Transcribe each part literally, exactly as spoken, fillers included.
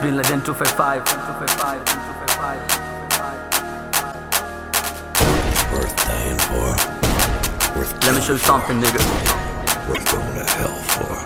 Bin Laden two five five. Worth dying for. Worth Let me show you something, nigga. Worth going to hell for.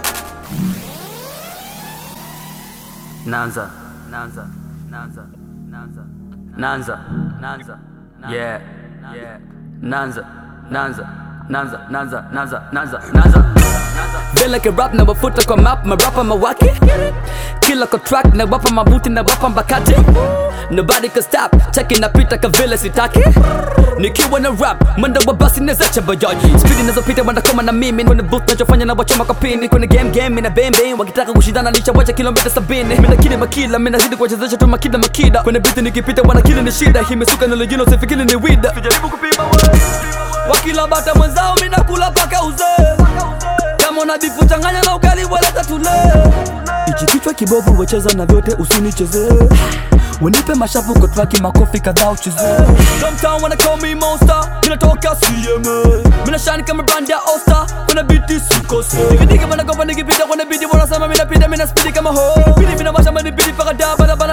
Nanza, Nanza, Nanza, Nanza, Nanza, Nanza, yeah, yeah, Nanza, Nanza, Nanza, Nanza, Nanza, Nanza, Nanza. Vile ke rap na wafuta kwa map, marapa mawaki. Kila kwa track na wapa mabuti na wapa mbakati. Nobody can stop, checking na pita ka vile sitaki. Nikiwa na rap, mwendo wa basi nezacha bajaji. Speedy nazo pita wanda koma na mimi. Kwenye booth nachofanya na wachoma kapini. Kwenye game game mina bang bang. Wakitaka kushindana nisha wacha kilomita sabini. Mina kili makila, mina zidi kwa chezesha tu makida makida. Kwenye beat nikipita wana kili ni shida. Hii mesuka na lejino sifikili ni wida. Sijaribu kupima we. Wakila bata mwenzao mina kula paka uze. Kama una bifu changanya na ukali wala tatule. Ichi kichwa kibovu wecheza na vyote usinicheze. Wenipe mashavu kwa traki makofi kadhaa ucheze. Downtown wanna call me monster. Mina toka C M A. Mina shine kama brand ya All-Star. Kuna biti sukose. Niki niki mana kopa niki pita. Wana biti wana sama mina pita. Mina speedy kama ho. Biti mina washa mani biti paka da bada bada.